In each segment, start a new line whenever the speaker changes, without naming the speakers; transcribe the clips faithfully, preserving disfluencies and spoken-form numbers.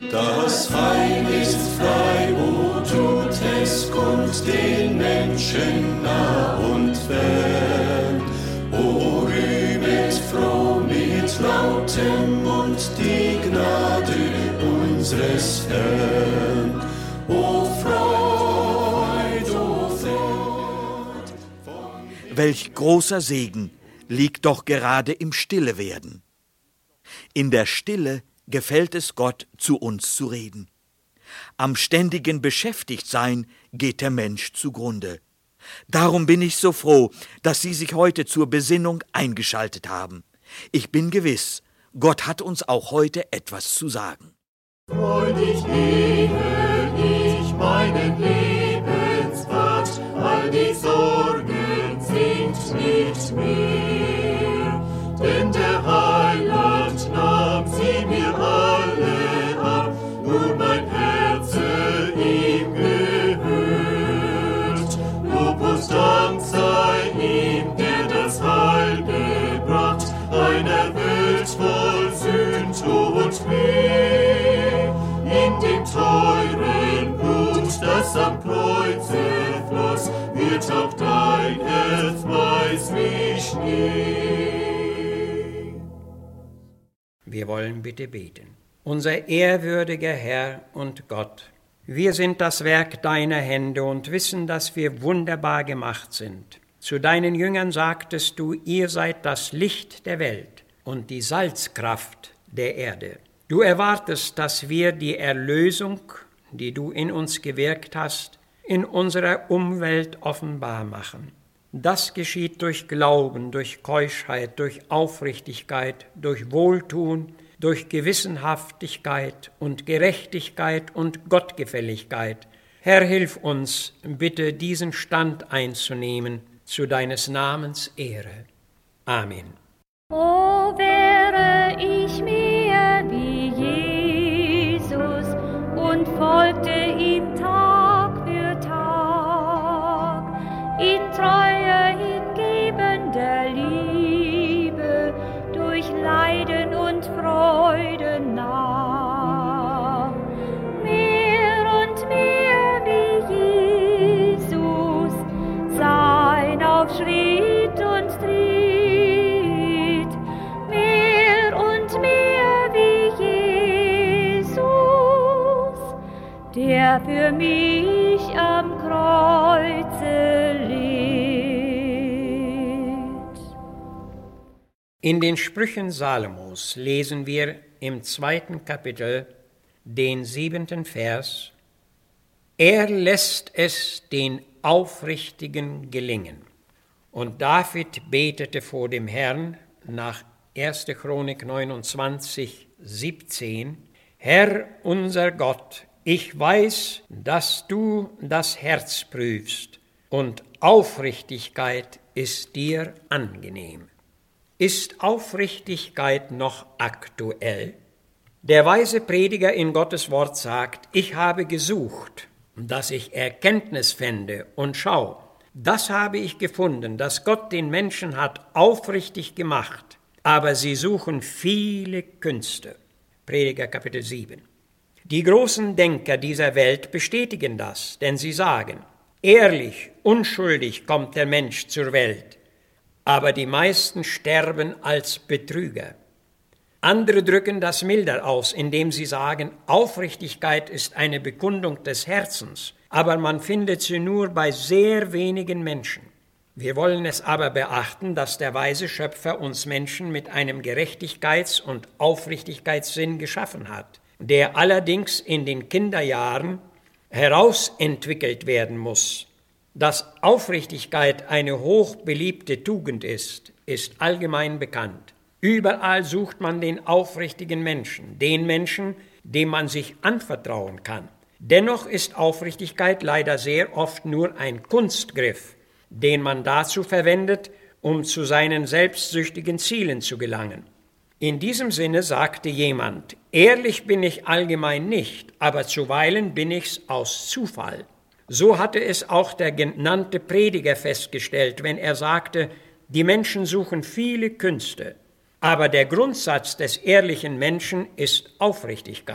Das Heil ist frei, wo tut es kund den Menschen nah und fern. O rühmet froh mit lautem Mund die Gnade unseres Herrn. O Freud, o Freud.
Welch großer Segen liegt doch gerade im Stillewerden. In der Stille gefällt es Gott, zu uns zu reden. Am ständigen Beschäftigtsein geht der Mensch zugrunde. Darum bin ich so froh, dass Sie sich heute zur Besinnung eingeschaltet haben. Ich bin gewiss, Gott hat uns auch heute etwas zu sagen.
Freudig lebe ich meinen Lebenspfad, all die Sorgen sind nicht mehr, denn der Heiland nahm sie mir alle ab, nur mein Herz ihm gehört. Lob und Dank sei ihm, der das Heil gebracht, einer Welt voll Sünd und Weh. In dem teuren Blut, das am Kreuze floss, wird auch dein Herz weiß wie Schnee.
Wir wollen bitte beten. Unser ehrwürdiger Herr und Gott, wir sind das Werk deiner Hände und wissen, dass wir wunderbar gemacht sind. Zu deinen Jüngern sagtest du, ihr seid das Licht der Welt und die Salzkraft der Erde. Du erwartest, dass wir die Erlösung, die du in uns gewirkt hast, in unserer Umwelt offenbar machen. Das geschieht durch Glauben, durch Keuschheit, durch Aufrichtigkeit, durch Wohltun, durch Gewissenhaftigkeit und Gerechtigkeit und Gottgefälligkeit. Herr, hilf uns, bitte diesen Stand einzunehmen, zu deines Namens Ehre. Amen.
O wäre ich mir wie Jesus und folgte ihm Tag für Tag, in treuer, hingebender Liebe, durch Leiden und Freuden nah. Mehr und mehr wie Jesus, sein auf Schritt und Tritt, mehr und mehr wie Jesus, der für mich am Kreuze litt.
In den Sprüchen Salomos lesen wir im zweiten Kapitel den siebenten Vers: Er lässt es den Aufrichtigen gelingen. Und David betete vor dem Herrn nach erster Chronik neunundzwanzig, siebzehn: Herr unser Gott, ich weiß, dass du das Herz prüfst, und Aufrichtigkeit ist dir angenehm. Ist Aufrichtigkeit noch aktuell? Der weise Prediger in Gottes Wort sagt: Ich habe gesucht, dass ich Erkenntnis fände, und schau, das habe ich gefunden, dass Gott den Menschen hat aufrichtig gemacht, aber sie suchen viele Künste. Prediger Kapitel sieben. Die großen Denker dieser Welt bestätigen das, denn sie sagen: Ehrlich, unschuldig kommt der Mensch zur Welt, aber die meisten sterben als Betrüger. Andere drücken das milder aus, indem sie sagen, Aufrichtigkeit ist eine Bekundung des Herzens, aber man findet sie nur bei sehr wenigen Menschen. Wir wollen es aber beachten, dass der weise Schöpfer uns Menschen mit einem Gerechtigkeits- und Aufrichtigkeitssinn geschaffen hat, der allerdings in den Kinderjahren herausentwickelt werden muss. Dass Aufrichtigkeit eine hochbeliebte Tugend ist, ist allgemein bekannt. Überall sucht man den aufrichtigen Menschen, den Menschen, dem man sich anvertrauen kann. Dennoch ist Aufrichtigkeit leider sehr oft nur ein Kunstgriff, den man dazu verwendet, um zu seinen selbstsüchtigen Zielen zu gelangen. In diesem Sinne sagte jemand: Ehrlich bin ich allgemein nicht, aber zuweilen bin ich's aus Zufall. So hatte es auch der genannte Prediger festgestellt, wenn er sagte, die Menschen suchen viele Künste, aber der Grundsatz des ehrlichen Menschen ist Aufrichtigkeit.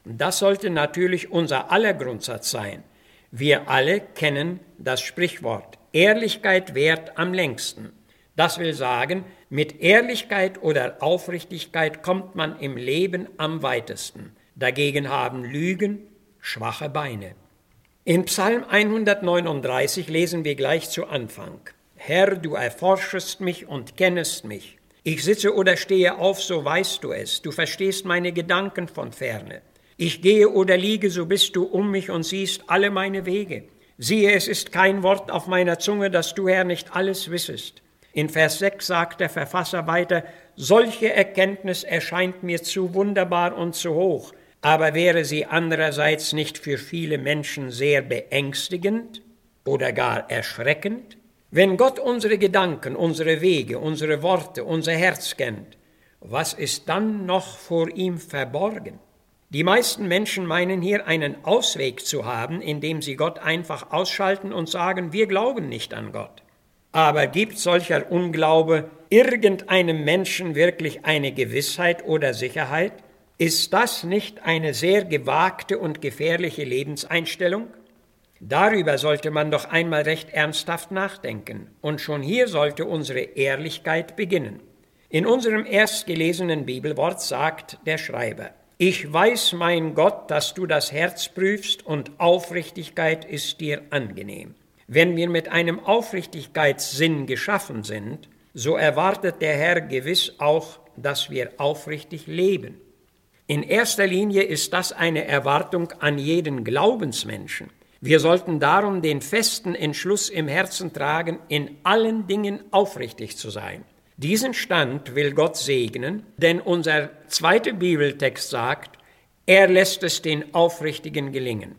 Das sollte natürlich unser aller Grundsatz sein. Wir alle kennen das Sprichwort, Ehrlichkeit währt am längsten. Das will sagen, mit Ehrlichkeit oder Aufrichtigkeit kommt man im Leben am weitesten. Dagegen haben Lügen schwache Beine. In Psalm hundertneununddreißig lesen wir gleich zu Anfang: Herr, du erforschest mich und kennest mich. Ich sitze oder stehe auf, so weißt du es. Du verstehst meine Gedanken von ferne. Ich gehe oder liege, so bist du um mich und siehst alle meine Wege. Siehe, es ist kein Wort auf meiner Zunge, dass du, Herr, nicht alles wissest. In Vers sechs sagt der Verfasser weiter: Solche Erkenntnis erscheint mir zu wunderbar und zu hoch, aber wäre sie andererseits nicht für viele Menschen sehr beängstigend oder gar erschreckend? Wenn Gott unsere Gedanken, unsere Wege, unsere Worte, unser Herz kennt, was ist dann noch vor ihm verborgen? Die meisten Menschen meinen hier einen Ausweg zu haben, indem sie Gott einfach ausschalten und sagen, wir glauben nicht an Gott. Aber gibt solcher Unglaube irgendeinem Menschen wirklich eine Gewissheit oder Sicherheit? Ist das nicht eine sehr gewagte und gefährliche Lebenseinstellung? Darüber sollte man doch einmal recht ernsthaft nachdenken. Und schon hier sollte unsere Ehrlichkeit beginnen. In unserem erstgelesenen Bibelwort sagt der Schreiber: Ich weiß, mein Gott, dass du das Herz prüfst und Aufrichtigkeit ist dir angenehm. Wenn wir mit einem Aufrichtigkeitssinn geschaffen sind, so erwartet der Herr gewiss auch, dass wir aufrichtig leben. In erster Linie ist das eine Erwartung an jeden Glaubensmenschen. Wir sollten darum den festen Entschluss im Herzen tragen, in allen Dingen aufrichtig zu sein. Diesen Stand will Gott segnen, denn unser zweiter Bibeltext sagt, er lässt es den Aufrichtigen gelingen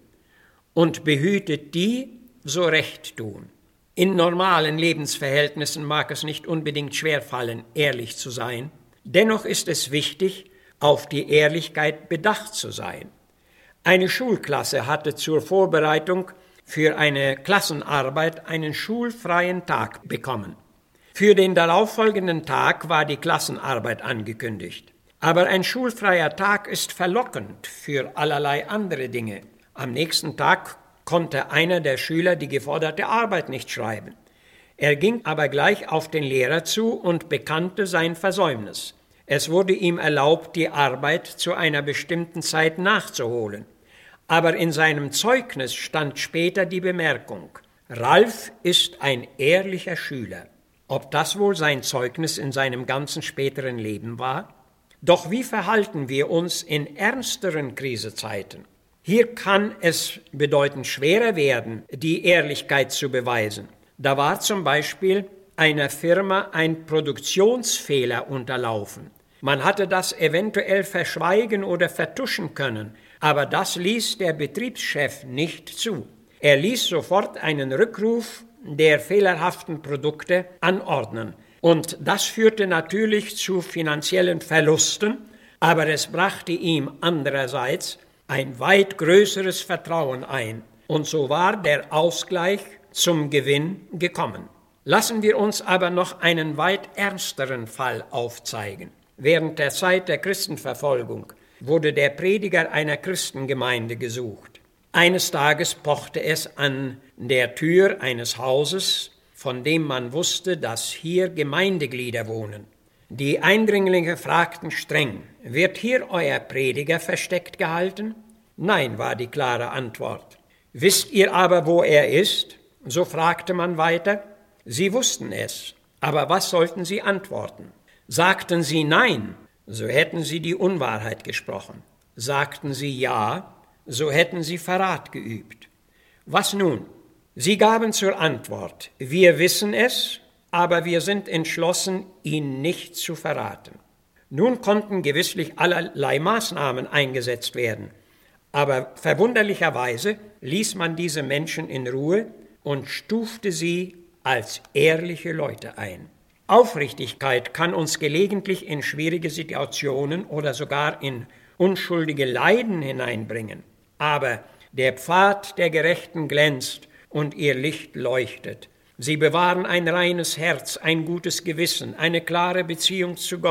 und behütet die, so recht tun. In normalen Lebensverhältnissen mag es nicht unbedingt schwerfallen, ehrlich zu sein. Dennoch ist es wichtig, auf die Ehrlichkeit bedacht zu sein. Eine Schulklasse hatte zur Vorbereitung für eine Klassenarbeit einen schulfreien Tag bekommen. Für den darauffolgenden Tag war die Klassenarbeit angekündigt. Aber ein schulfreier Tag ist verlockend für allerlei andere Dinge. Am nächsten Tag konnte einer der Schüler die geforderte Arbeit nicht schreiben. Er ging aber gleich auf den Lehrer zu und bekannte sein Versäumnis. Es wurde ihm erlaubt, die Arbeit zu einer bestimmten Zeit nachzuholen. Aber in seinem Zeugnis stand später die Bemerkung: Ralf ist ein ehrlicher Schüler. Ob das wohl sein Zeugnis in seinem ganzen späteren Leben war? Doch wie verhalten wir uns in ernsteren Krisezeiten? Hier kann es bedeutend schwerer werden, die Ehrlichkeit zu beweisen. Da war zum Beispiel einer Firma ein Produktionsfehler unterlaufen. Man hatte das eventuell verschweigen oder vertuschen können, aber das ließ der Betriebschef nicht zu. Er ließ sofort einen Rückruf der fehlerhaften Produkte anordnen. Und das führte natürlich zu finanziellen Verlusten, aber es brachte ihm andererseits ein weit größeres Vertrauen ein. Und so war der Ausgleich zum Gewinn gekommen. Lassen wir uns aber noch einen weit ernsteren Fall aufzeigen. Während der Zeit der Christenverfolgung wurde der Prediger einer Christengemeinde gesucht. Eines Tages pochte es an der Tür eines Hauses, von dem man wusste, dass hier Gemeindeglieder wohnen. Die Eindringlinge fragten streng: Wird hier euer Prediger versteckt gehalten? Nein, war die klare Antwort. Wisst ihr aber, wo er ist? So fragte man weiter. Sie wussten es, aber was sollten sie antworten? Sagten sie Nein, so hätten sie die Unwahrheit gesprochen. Sagten sie Ja, so hätten sie Verrat geübt. Was nun? Sie gaben zur Antwort: Wir wissen es, aber wir sind entschlossen, ihn nicht zu verraten. Nun konnten gewisslich allerlei Maßnahmen eingesetzt werden, aber verwunderlicherweise ließ man diese Menschen in Ruhe und stufte sie als ehrliche Leute ein. Aufrichtigkeit kann uns gelegentlich in schwierige Situationen oder sogar in unschuldige Leiden hineinbringen. Aber der Pfad der Gerechten glänzt und ihr Licht leuchtet. Sie bewahren ein reines Herz, ein gutes Gewissen, eine klare Beziehung zu Gott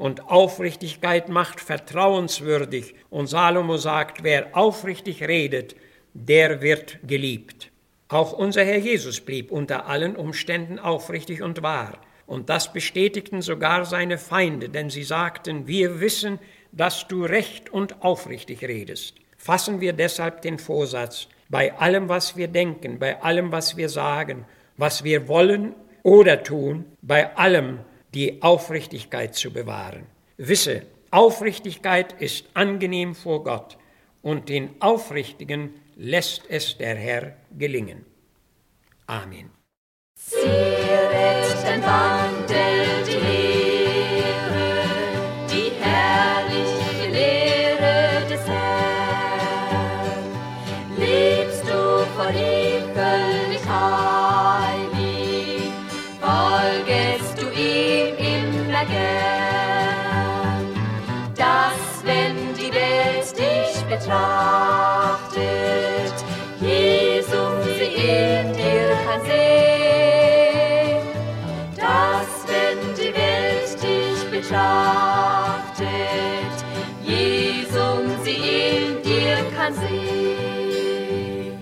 Und Aufrichtigkeit macht vertrauenswürdig. Und Salomo sagt, wer aufrichtig redet, der wird geliebt. Auch unser Herr Jesus blieb unter allen Umständen aufrichtig und wahr. Und das bestätigten sogar seine Feinde, denn sie sagten, wir wissen, dass du recht und aufrichtig redest. Fassen wir deshalb den Vorsatz, bei allem, was wir denken, bei allem, was wir sagen, was wir wollen oder tun, bei allem die Aufrichtigkeit zu bewahren. Wisse, Aufrichtigkeit ist angenehm vor Gott und den Aufrichtigen lässt es der Herr gelingen. Amen.
Zieret dein Wandel die Lehre, die herrliche Lehre des Herrn. Lebst du vor ihm völlig heilig, folgest du ihm immer gern, dass wenn die Welt dich betrachtet, Jesus sie in dir kann sehen, dass wenn die Welt dich betrachtet, Jesus sie in dir kann sehen.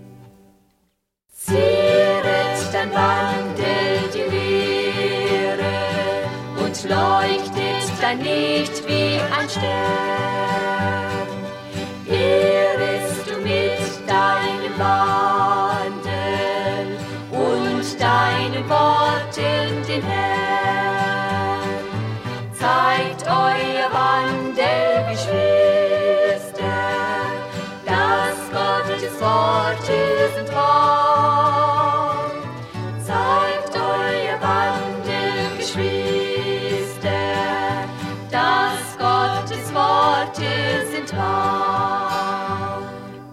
Zieret dein Wandel die Lehre und leuchtet dein Licht wie ein Stern. Ehrest du mit deinem Wandel und deinen Worten den Herrn. Zeigt euer Wandel, Geschwister, dass Gottes Worte sind wahr. Zeigt euer Wandel, Geschwister, dass Gottes Worte sind wahr.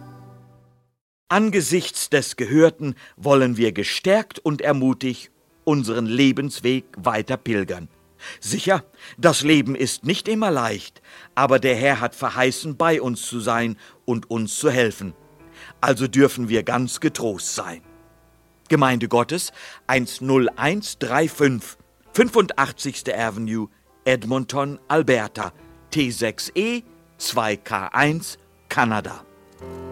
Angesichts des Gehörten wollen wir gestärkt und ermutigt unseren Lebensweg weiter pilgern. Sicher, das Leben ist nicht immer leicht, aber der Herr hat verheißen, bei uns zu sein und uns zu helfen. Also dürfen wir ganz getrost sein. Gemeinde Gottes eins null eins drei fünf, fünfundachtzigste Avenue, Edmonton, Alberta, T sechs E zwei K eins, Kanada.